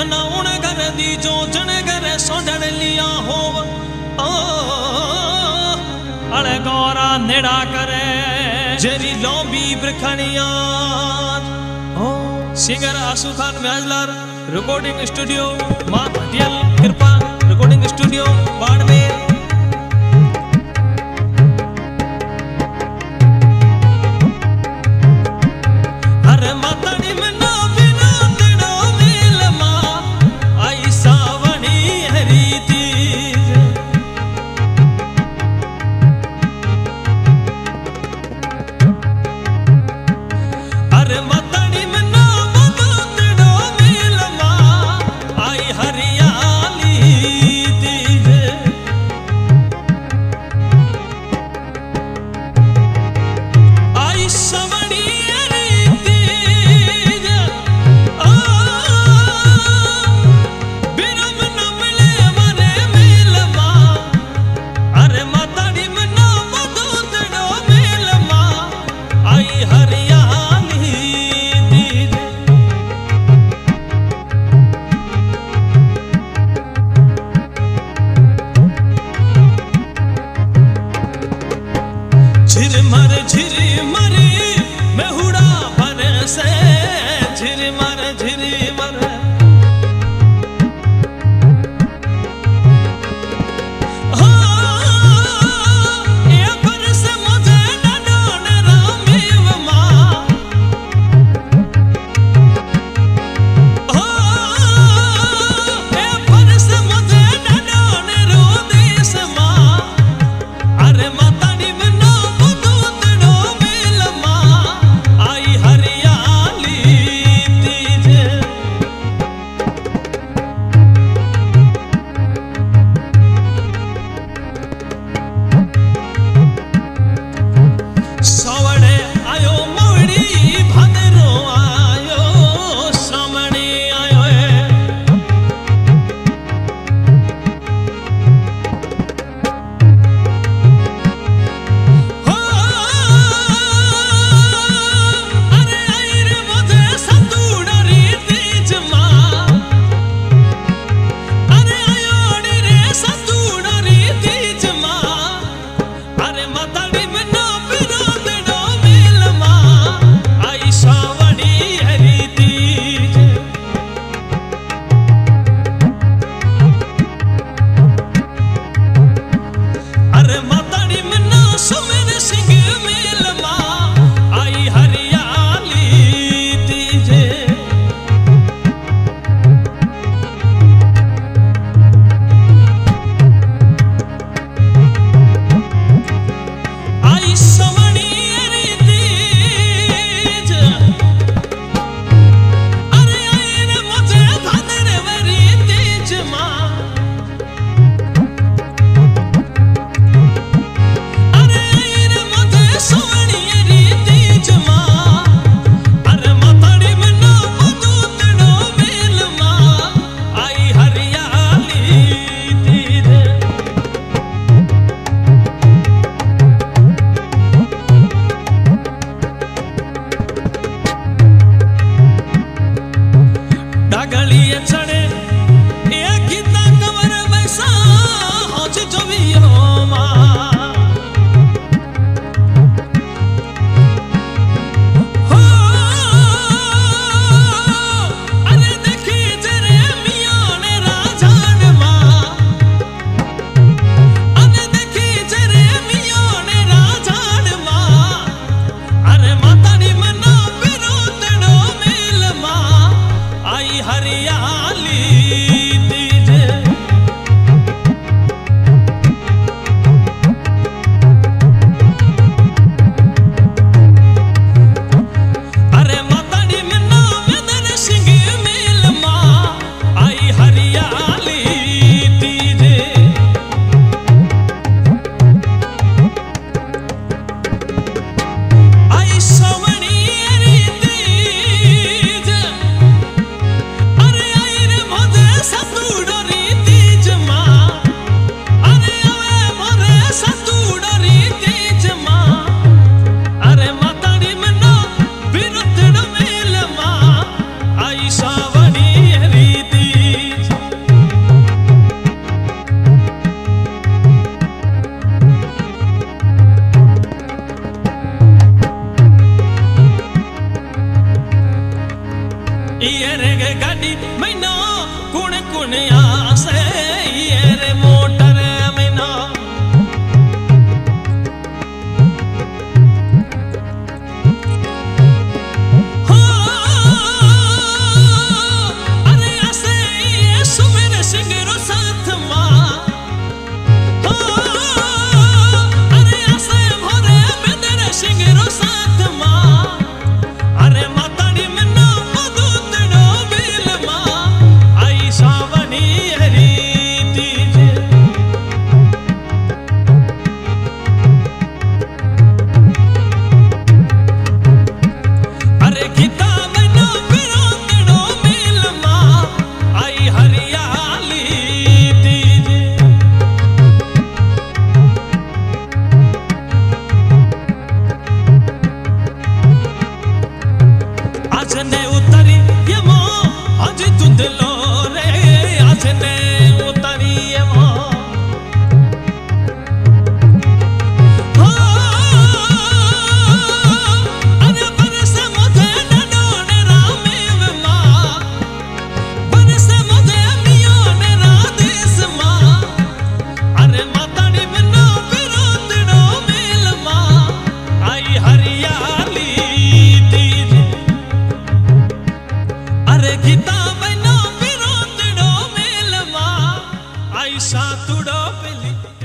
मनाउण घर दी जो जण घर सोडण लिया हो अड़े गौरा नेड़ा करे जेरी लंबी ब्रखणिया सिंगर आसू खान म्याजलार रिकॉर्डिंग स्टूडियो मां पटियाल कृपा रिकॉर्डिंग स्टूडियो बाड़मेर। अरे माताड़ी में ना बिना तेरा मिल मां आई सावणी हरी तीज। अरे माताड़ी में ना बिना तेरा मिल मां आई हरियाली तीज। आई सावणी हरियाली ये रे गाड़ी मैना कुण कुण आसे ये रे मोटर मैना हो अरे आसे ये सुमेर सिंगरो साथ मां हो अरे आसे भोरे बेदर सिंगरो साथ मां अरे माताड़ी मन्ना मधुतड़ो बिल मां आई सावनी हरी तीजे अरे गीता मन्ना बिरोतड़ो बिल मां आई हरियाली तीजे आज ने उतरी ये मां आज तुदलो रे आज ने उतरी ये मां हो अरे बरस मुझे डडोने रामेव मां बरस मुझे मियोने राधेस मां अरे माताड़ी मन्ना बिरोतड़ो मेल मां आई हरियाली तीजे अरे गीता मैना बिरोतड़ो मेल मां आई सातुड़ो पेली।